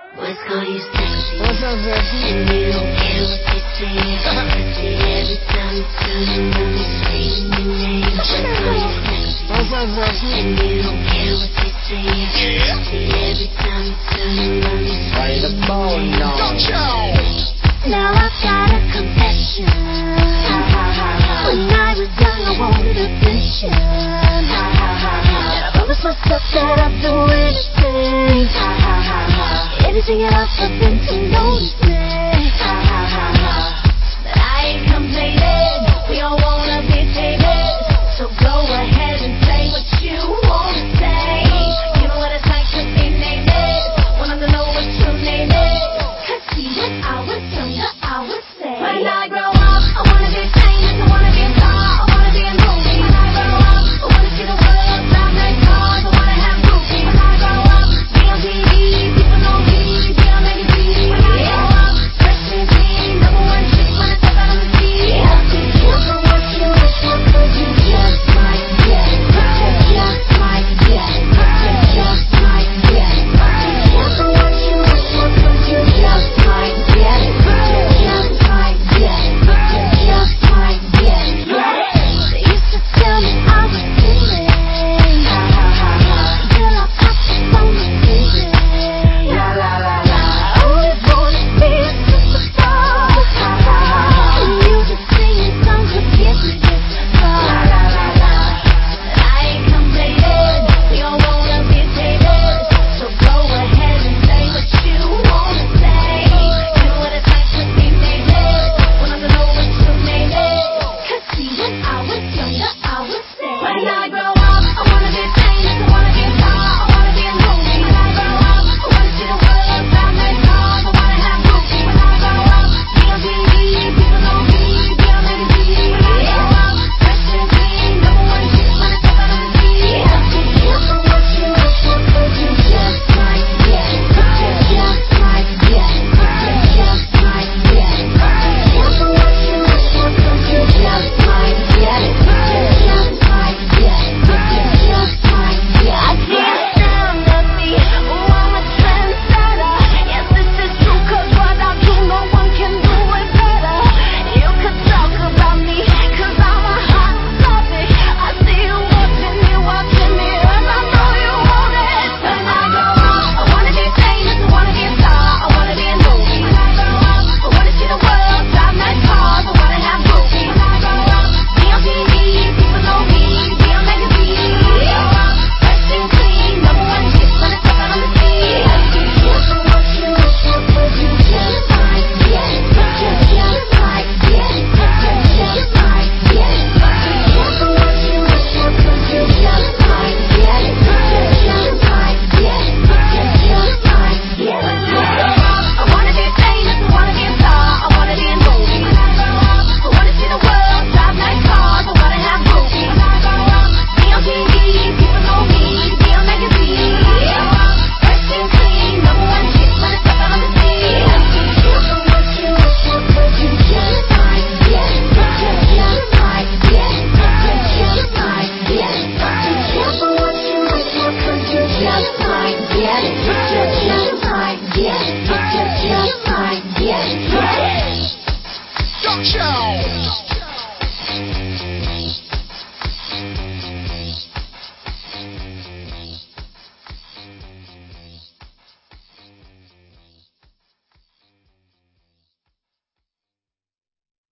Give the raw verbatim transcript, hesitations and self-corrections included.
Boys call you sexy, What's up, Zesty? and you don't care what they say. Sexy every time you turn around, you scream your name. Boys call you sexy, What's up, Zesty? and you don't care what they say. Sexy every time you turn around, you Ready to scream your bone name. now. Now I've got a confession. Ha ha ha ha. When I was young, I wanted attention. Ha ha ha ha. And I promised myself that I'd do anything. Ha ha ha ha. Anything at all for them to notice me. Ha ha ha ha. But I ain't complaining. We all wanna be famous, so go ahead and say what you wanna say. You know what it's like to be nameless. Wanna know what your name is. 'Cause see, when I was younger, I would say, when I grow up, I wanna be famous, I wanna be a star, I wanna be a movie. When I grow up, I wanna see the world, drive nice cars, I wanna have groupies. When I grow up, be on T V, people know me, be on magazine. When I grow up, fresh and clean, number one chick when I step out on the scene. Be careful what you wish for, 'cause you just might get it. You just might get it. You just might get it. Be careful what you wish for, 'cause you just might get it. You just might get it. You just might get it. They used to tell me I was fooling. Ha ha ha ha. Till I popped up on the T V. La la la la. I always wanted to be a superstar. Ha ha ha ha. Music, singing songs would get me this far. La la la la. But I ain't complaining. We all wanna be famous, so go ahead and say what you wanna say. You know what it's like to be nameless. Wanna know what your name is. 'Cause see, when I was younger, I would say, when I grow up, I wanna be famous, I wanna be a star, I wanna be a movie. When I grow up, I wanna see the world, drive nice cars, I wanna have groupies. When I grow up, be on T V, people know me, be on magazine. When I grow up, fresh and clean, number one chick when I step out on the scene. Be careful what you wish for, 'cause you just might get it. You just might get it. You just might get it. Be careful what you wish for, 'cause you just might get it. You just might get it. You just might get it. I can't stand to me. Oh, I'm a trendsetter. Yes, this is true, 'cause what I do, no one can do it better. You could talk about me, 'cause I'm a hot topic. I see you watching me, watching me, and I know you want it. When I grow up, I wanna be famous, I wanna be a star, I wanna be a movie. When I grow up, I wanna see the world, drive nice cars, I wanna have groupies. When I grow up, be on T V, people know me, be on magazine. When I grow up, fresh and clean, number one chick when I step out on the scene. Be careful what you wish for, 'cause you just might get it. You just might get it. You just might get it. Be careful what you wish for, 'cause you just might get it. You just might get it. You just might get it. When I grow up, I wanna be famous, I wanna be a star, I wanna be a movie. When I grow up, I wanna see the world, drive nice cars, I wanna have groupies. When I grow up, be on T V, people know me, be on magazine. When I grow up, fresh and clean, number one chick when I step out on the scene. Be careful what you wish for, 'cause you just might get it. You just might get it. You just might get it. Be careful what you wish for, 'cause you just might get it. You just might get it.